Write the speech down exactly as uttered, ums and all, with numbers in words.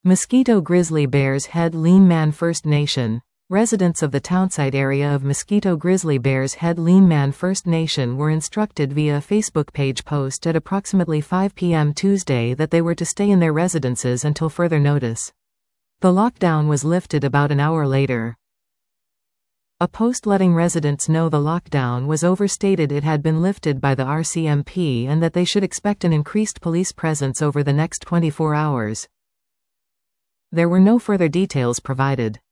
Mosquito Grizzly Bears Head Lean Man First Nation. Residents of the townsite area of Mosquito Grizzly Bears Head Lean Man First Nation were instructed via a Facebook page post at approximately five p m Tuesday that they were to stay in their residences until further notice. The lockdown was lifted about an hour later. A post letting residents know the lockdown was overstated it had been lifted by the R C M P and that they should expect an increased police presence over the next twenty-four hours. There were no further details provided.